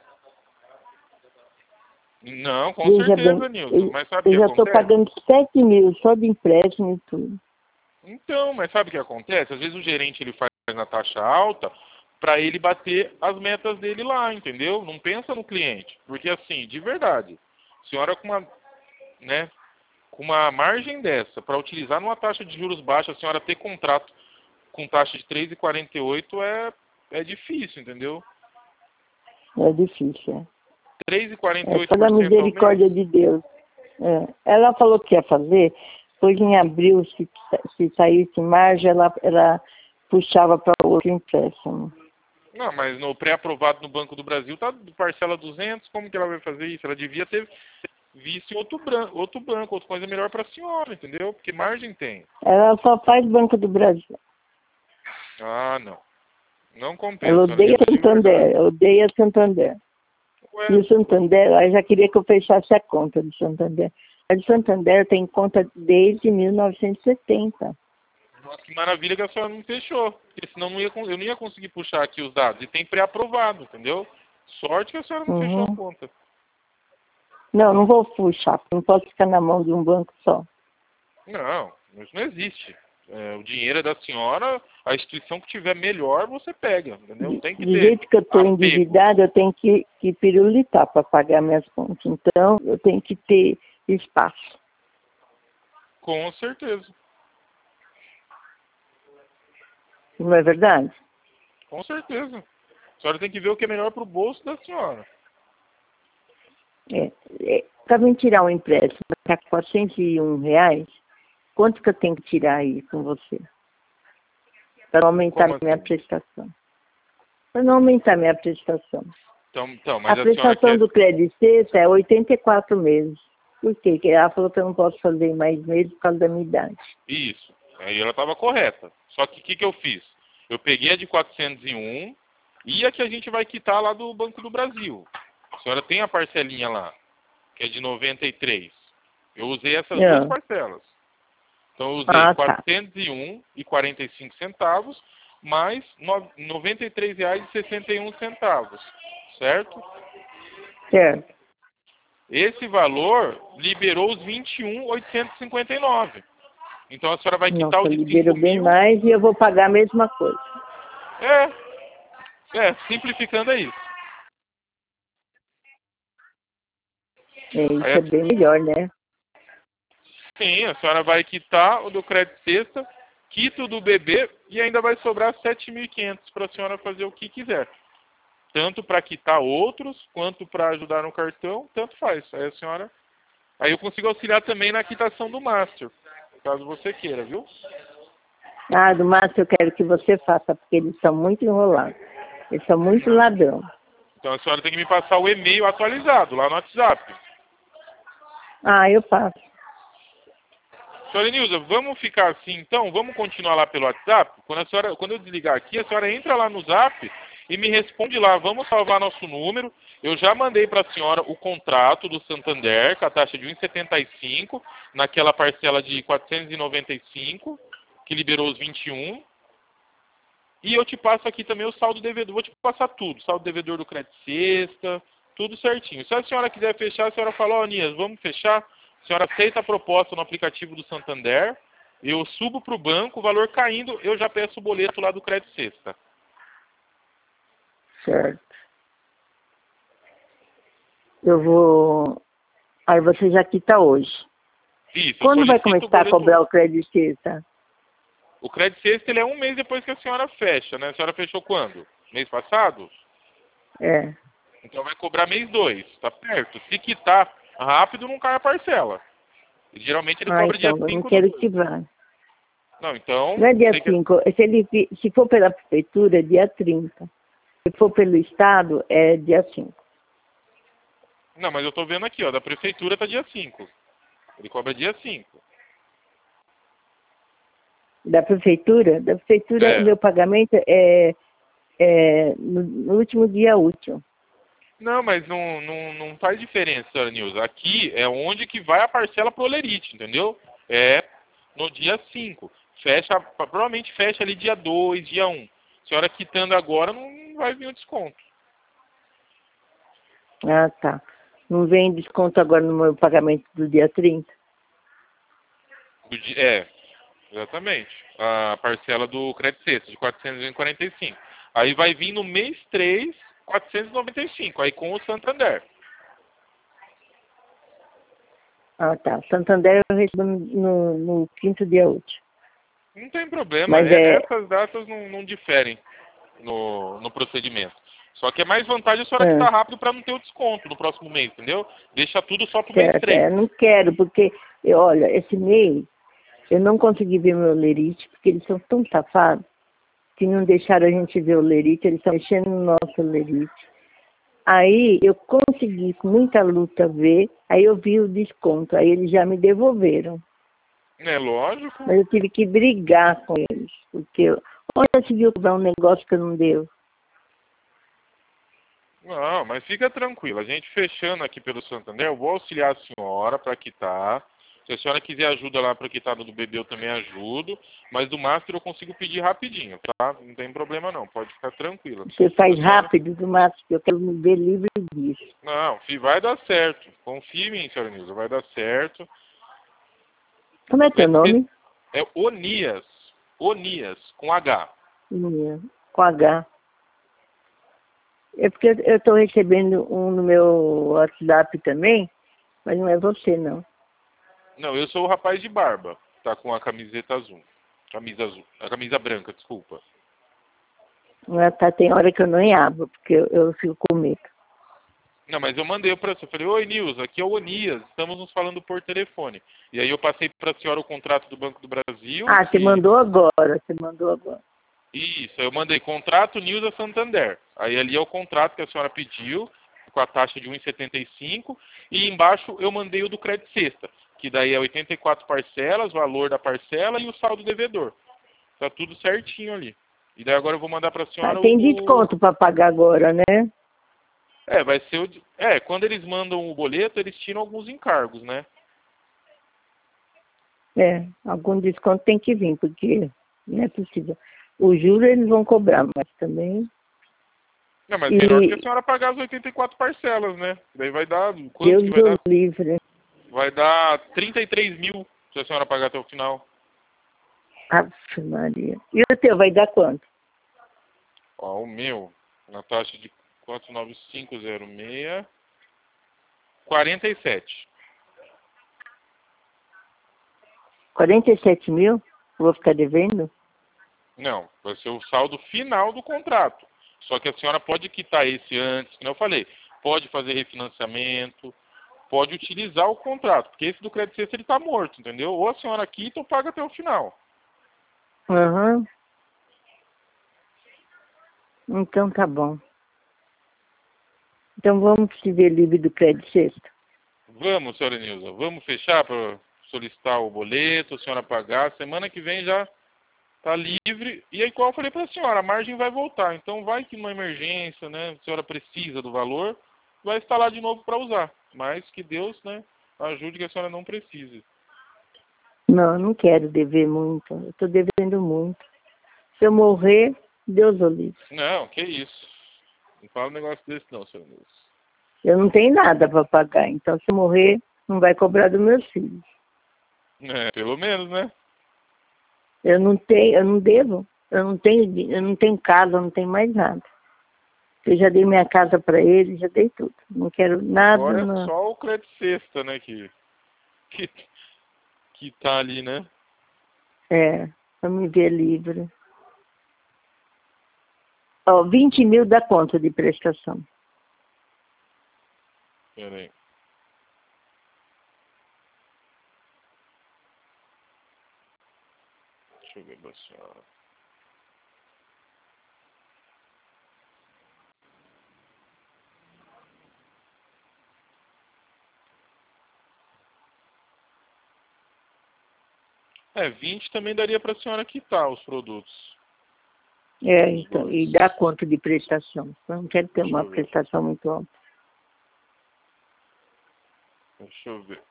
Não, com Veja bem, certeza, Nilson. Mas sabe o eu que já estou acontece? pagando 7 mil só de empréstimo e tudo. Então, mas sabe o que acontece? Às vezes o gerente ele faz na taxa alta para ele bater as metas dele lá, entendeu? Não pensa no cliente. Porque assim, de verdade, senhora com uma, né, com uma margem dessa, para utilizar numa taxa de juros baixa, a senhora ter contrato com taxa de 3,48 é difícil, entendeu? É difícil, é. É só da 3,48% ao mês? misericórdia de Deus. É. Ela falou que ia fazer, depois em abril, se saísse margem, ela puxava para outro empréstimo. Não, mas no pré-aprovado no Banco do Brasil tá parcela 200, como que ela vai fazer isso? Ela devia ter visto em outro banco, outra coisa melhor para a senhora, entendeu? Porque margem tem. Ela só faz Banco do Brasil. Ah, não. Não Ela compensa, senhora odeia Nilza, de verdade. Santander, odeia Santander. E Ué, o Santander, ela já queria que eu fechasse a conta do Santander. A de Santander tem conta desde 1970. nossa, que maravilha que a senhora não fechou. Porque senão eu não ia conseguir puxar aqui os dados. E tem pré-aprovado, entendeu? Sorte que a senhora não fechou a Uhum. conta. Não, não vou puxar, não posso ficar na mão de um banco só. Não, isso não existe. O dinheiro é da senhora, a instituição que tiver melhor, você pega, entendeu? Não tem que Do ter jeito que eu estou apego. endividada, eu tenho que pirulitar para pagar minhas contas. Então, eu tenho que ter espaço. Com certeza. Não é verdade? Com certeza. A senhora tem que ver o que é melhor para o bolso da senhora. Para mim tirar um empréstimo, está R$ 401, quanto que eu tenho que tirar aí com você? Para não aumentar Como minha assim? prestação. Para não aumentar minha prestação. Então, A mas a senhora prestação quer... do Crédito Sexta é 84 meses. Por quê? Porque ela falou que eu não posso fazer em mais meses por causa da minha idade. Isso. Aí ela estava correta. Só que o que eu fiz? Eu peguei a de 401 e a que a gente vai quitar lá do Banco do Brasil. A senhora tem a parcelinha lá, que é de 93. Eu usei essas duas Não. parcelas. Então eu usei Ah, tá. 401,45 centavos mais R$ 93,61, certo? Certo. Esse valor liberou os 21.859. Então a senhora vai quitar o Nossa, de liberou 5 bem mil. mais e eu vou pagar a mesma coisa. Simplificando é isso. Aí, Isso é bem melhor, né? sim, a senhora vai quitar o do crédito sexta, quita o do bebê e ainda vai sobrar 7.500 para a senhora fazer o que quiser. Tanto para quitar outros, quanto para ajudar no cartão, tanto faz. Aí eu consigo auxiliar também na quitação do Master, caso você queira, viu? Ah, do Márcio eu quero que você faça, porque eles são muito enrolados. Eles são muito Não. ladrão. Então a senhora tem que me passar o e-mail atualizado lá no WhatsApp. Ah, eu faço. Senhora Nilza, vamos ficar assim então? Vamos continuar lá pelo WhatsApp? Quando eu desligar aqui, a senhora entra lá no Zap e me responde lá. Vamos salvar nosso número. Eu já mandei para a senhora o contrato do Santander, com a taxa de 1,75, naquela parcela de 495, que liberou os 21. E eu te passo aqui também o saldo devedor. Vou te passar tudo. Saldo devedor do crédito sexta, tudo certinho. Se a senhora quiser fechar, a senhora fala, ó, Nias, vamos fechar? A senhora aceita a proposta no aplicativo do Santander. Eu subo para o banco, o valor caindo, eu já peço o boleto lá do crédito sexta. Certo. Eu vou... Aí você já quita hoje. Isso, eu Quando vai solicito o começar a boleto. cobrar o crédito sexta? O crédito sexta ele é um mês depois que a senhora fecha, né? A senhora fechou quando? Mês passado? É. Então vai cobrar mês 2, tá perto. Se quitar rápido, não cai a parcela. Geralmente ele Ah, cobra dia então, eu não 5 do quero mês. que vá. Não, então, Não é dia tem que... 5. Se for pela prefeitura, é dia 30. Se for pelo Estado, é dia 5. Não, mas eu tô vendo aqui, ó, da prefeitura tá dia 5. Ele cobra dia 5. Da prefeitura? Da prefeitura, o É. meu pagamento no último dia útil. Não, mas não faz diferença, senhora Nilza. Aqui é onde que vai a parcela pro Olerite, entendeu? É no dia 5. Fecha, provavelmente fecha ali dia 2, dia 1. A senhora quitando agora, não vai vir o desconto. Ah, tá. Não vem desconto agora no meu pagamento do dia 30? É. Exatamente. A parcela do crédito sexta, de 445. Aí vai vir no mês 3, 495. Aí com o Santander. Ah, tá. Santander eu recebo no quinto dia útil. Não tem problema. Mas Essas datas não diferem no procedimento. Só que é mais vantagem a senhora quitar rápido para não ter o desconto no próximo mês, entendeu? Deixa tudo só pro mês certo, 3. não quero, porque, olha, esse mês eu não consegui ver meu lerite, porque eles são tão safados que não deixaram a gente ver o lerite, eles estão mexendo no nosso lerite. Aí eu consegui, com muita luta, ver, aí eu vi o desconto, aí eles já me devolveram. É lógico. Mas eu tive que brigar com eles, porque onde eu consegui cobrar um negócio que eu não devo? Não, mas fica tranquila. A gente fechando aqui pelo Santander, eu vou auxiliar a senhora para quitar. Se a senhora quiser ajuda lá para quitar do bebê, eu também ajudo. Mas do Master eu consigo pedir rapidinho, tá? Não tem problema não, pode ficar tranquila. Você faz senhora... rápido, do máximo, que eu quero me ver livre disso. Não, vai dar certo. Confie em mim, senhora Nilza, vai dar certo. Como é teu nome? É Onias. Onias, com H. Com H. É porque eu estou recebendo um no meu WhatsApp também, mas não é você, não. Não, eu sou o rapaz de barba. Tá com a camiseta azul. Camisa azul. A camisa branca, desculpa. Tá, tem hora que eu não abro, porque eu fico com medo. Não, mas eu mandei para você. Eu falei, oi, Nilza, aqui é o Onias. Estamos nos falando por telefone. E aí eu passei para a senhora o contrato do Banco do Brasil. Ah, você mandou agora, você mandou agora. Isso, eu mandei contrato Nilza Santander. Aí ali é o contrato que a senhora pediu, com a taxa de 1,75. E embaixo eu mandei o do crédito sexta, que daí é 84 parcelas, valor da parcela e o saldo devedor. Tá tudo certinho ali. E daí agora eu vou mandar para a senhora Tem desconto para pagar agora, né? vai ser o... quando eles mandam o boleto, eles tiram alguns encargos, né? Algum desconto tem que vir, porque não é possível. O juro eles vão cobrar, mas também... Não, mas melhor do que a senhora pagar as 84 parcelas, né? Daí vai dar... Quanto Deus que vai dar? livre. Vai dar 33 mil se a senhora pagar até o final. Ave Maria. E o teu vai dar quanto? Ó, o meu, na taxa de 49506, 47. 47 mil? Vou ficar devendo? Não, vai ser o saldo final do contrato. Só que a senhora pode quitar esse antes, como eu falei. Pode fazer refinanciamento, pode utilizar o contrato, porque esse do crédito sexta ele está morto, entendeu? Ou a senhora quita ou paga até o final. Aham. Então tá bom. Então vamos se ver livre do crédito sexta. Vamos, senhora Nilza, vamos fechar para solicitar o boleto, a senhora pagar. Semana que vem já está livre. E aí, igual eu falei para a senhora, a margem vai voltar. Então, vai que numa emergência, né, a senhora precisa do valor, vai estar lá de novo para usar. Mas que Deus, né, ajude que a senhora não precise. Não, eu não quero dever muito. Eu estou devendo muito. Se eu morrer, Deus o livre. Não, que isso. Não fala um negócio desse não, senhora Nilza. Eu não tenho nada para pagar. Então, se eu morrer, não vai cobrar dos meus filhos. Pelo menos, né? Eu não devo. Eu não tenho casa, eu não tenho mais nada. Eu já dei minha casa para ele, já dei tudo. Não quero nada. Agora é Não. só o crédito sexta, né, que, que tá ali, né? Para me ver livre. 20 mil dá conta de prestação. Peraí. Deixa eu ver pra senhora. É, 20 também daria para a senhora quitar os produtos. Então, e dá conta de prestação. Eu não quero ter uma prestação muito alta. Deixa eu ver.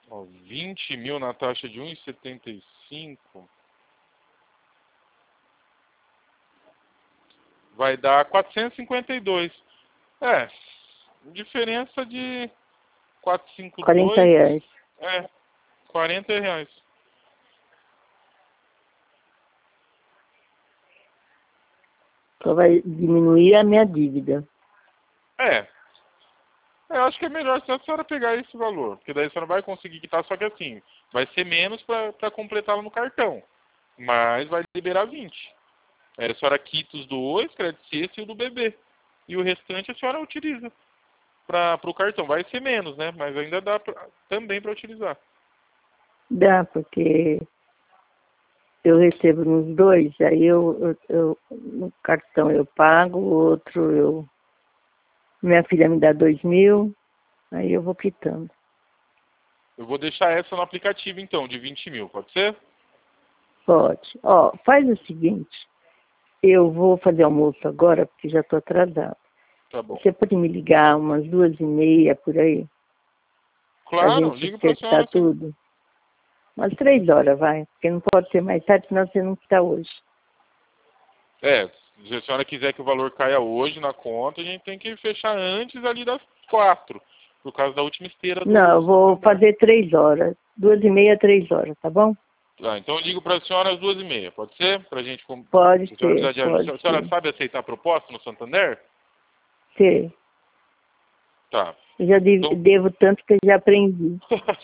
Ó, 20 mil na taxa de 1,75 vai dar 452. É, diferença de 452. R$ 40. É, R$ 40. Só vai diminuir a minha dívida. Eu acho que é melhor se a senhora pegar esse valor, porque daí a senhora vai conseguir quitar, só que assim, vai ser menos para completá-lo no cartão, mas vai liberar 20. Aí a senhora quita os dois, crédito sexto e o do bebê. E o restante a senhora utiliza para o cartão. Vai ser menos, né? Mas ainda dá também para utilizar. Dá, porque eu recebo nos dois, aí no cartão eu pago, o outro minha filha me dá 2.000, aí eu vou quitando. Eu vou deixar essa no aplicativo então, de 20 mil, pode ser? Pode. Ó, faz o seguinte, eu vou fazer almoço agora, porque já estou atrasada. Tá bom. Você pode me ligar umas 2h30 por aí? Pra Claro, gente ligo para a senhora. acertar tudo. Umas 3 horas, vai. Porque não pode ser mais tarde, senão você não está hoje. Se a senhora quiser que o valor caia hoje na conta, a gente tem que fechar antes ali das 4, por causa da última esteira do... Não, eu vou fazer 3 horas. 2h30, 3 horas, tá bom? Então eu ligo para a senhora às 2h30, pode ser? Pra gente... Pode Se a senhora ser, precisar de ajuda. pode A senhora ser. sabe aceitar a proposta no Santander? Sei. Tá. Eu já Então... devo tanto que eu já aprendi.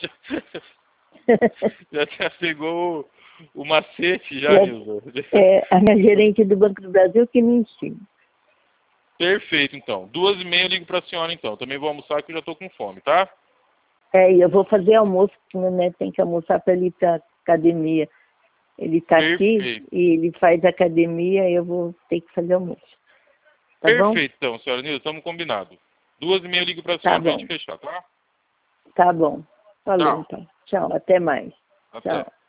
já pegou o macete já, Nilza? A minha gerente do Banco do Brasil que me ensina. Perfeito, então. 2h30 eu ligo para a senhora, então. Também vou almoçar que eu já estou com fome, tá? E eu vou fazer almoço, porque meu neto tem que almoçar para ele ir para academia. Ele está aqui e ele faz academia e eu vou ter que fazer almoço. Tá bom? Perfeito, então, senhora Nilza, estamos combinados. 2h30 eu ligo para a senhora para a gente fechar, tá? Tá bom. Falou, Tchau. então. Tchau, até mais. Até. Tchau.